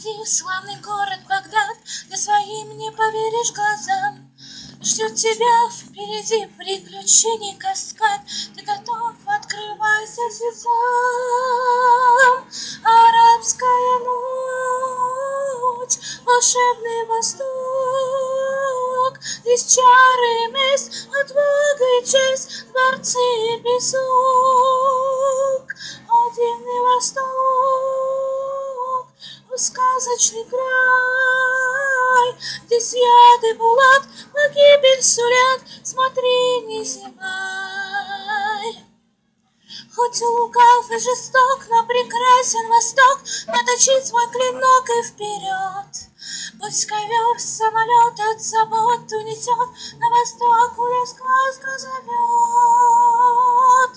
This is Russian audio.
Иди в славный город Багдад, где своим не поверишь глазам. Ждет тебя впереди приключений каскад. Ты готов, открывайся слезам. Арабская ночь, волшебный Восток. Здесь чары, месть, отвага и честь, дворцы и песок. О, дивный Восток, о, сказочный край. Здесь яды, булат, погибель сулят, смотри, не зевай. Хоть лукав и жесток, но прекрасен Восток, наточит свой клинок и вперед. Пусть ковер самолет от забот унесет на восток, куда сказка зовет.